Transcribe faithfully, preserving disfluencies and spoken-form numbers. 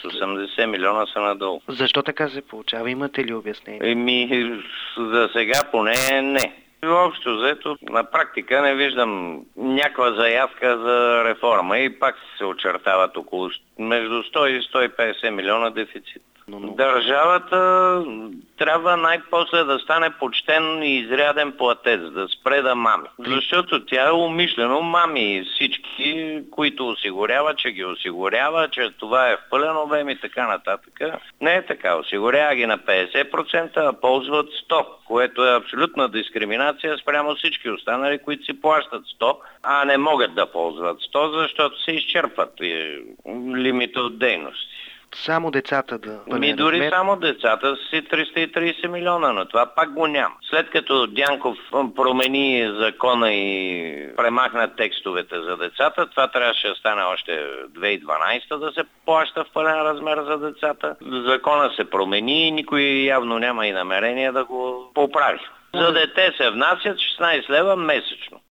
с осемдесет милиона са надолу. Защо така се получава? Имате ли обяснение? Еми, за сега поне не. Общо взето, на практика не виждам някаква заявка за реформа и пак се очертават около между сто и сто и петдесет милиона дефицит. Но, но... Държавата трябва най-после да стане почтен и изряден платец, да спре да мами. Защото тя умишлено мами всички, които осигурява, че ги осигурява, че това е в пълен обем и така нататък. Не е така. Осигурява ги на петдесет процента, а ползват сто, което е абсолютна дискриминация спрямо всички останали, които си плащат сто, а не могат да ползват сто, защото се изчерпват лимита от дейности. Само децата да... Ми дори размер... само децата си триста и тридесет милиона, но това пак го няма. След като Дянков промени закона и премахна текстовете за децата, това трябваше да стане още две хиляди и дванадесета да се плаща в пълен размер за децата. Закона се промени и никой явно няма и намерение да го поправи. За дете се внасят шестнадесет лева месечно.